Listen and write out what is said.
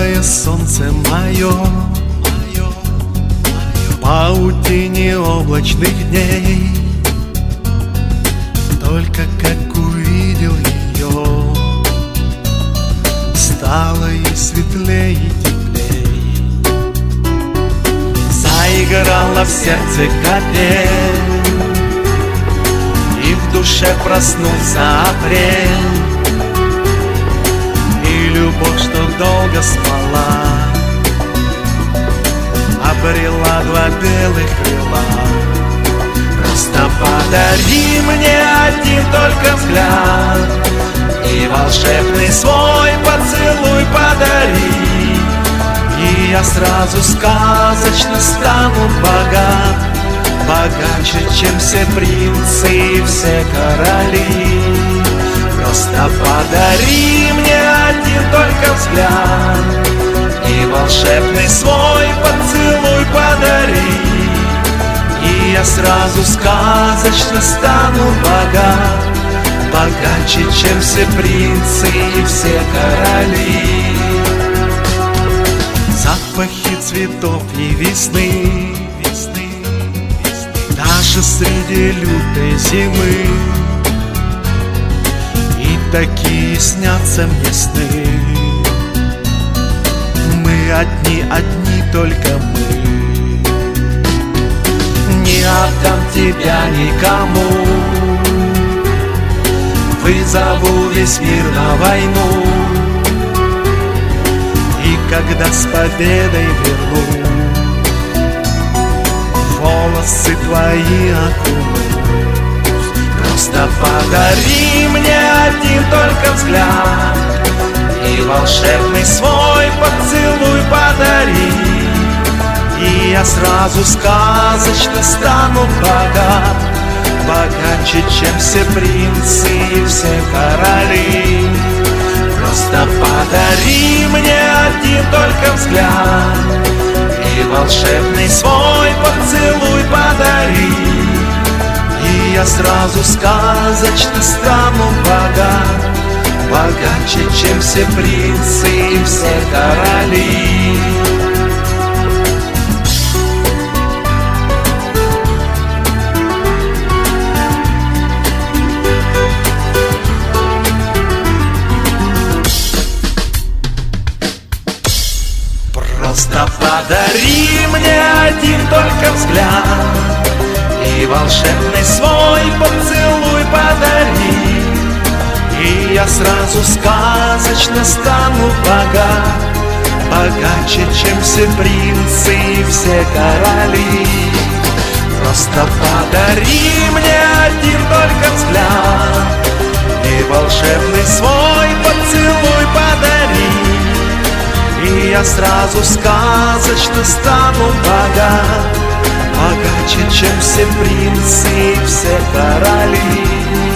Милое солнце мое, в паутине облачных дней, только как увидел ее, стало и светлей, и теплей. Заиграла в сердце капель, и в душе проснулся апрель. И любовь, что долго спала, обрела два белых крыла. Просто подари мне один только взгляд, и волшебный свой поцелуй подари, и я сразу сказочно стану богат, богаче, чем все принцы и все короли. Просто подари мне один только взгляд, и волшебный свой поцелуй подари, и я сразу сказочно стану богат, богаче, чем все принцы и все короли. Запахи цветов и весны, даже среди лютой зимы, и такие снятся мне сны. Мы одни, только мы. Не отдам тебя никому, вызову весь мир на войну, и когда с победой верну, волосы твои окунусь. Просто подари мне один только взгляд, и волшебный свой поцелуй подари, и я сразу сказочно стану богат, богаче, чем все принцы и все короли. Просто подари мне один только взгляд, и волшебный свой поцелуй подари, и я сразу сказочно стану богат, богаче, чем все принцы и все короли. Просто подари мне один только взгляд, и волшебный свой поцелуй подари, и я сразу сказочно стану богат, богаче, чем все принцы и все короли. Просто подари мне один только взгляд, и волшебный свой поцелуй подари, и я сразу сказочно стану богат, богаче, чем все принцы и все короли.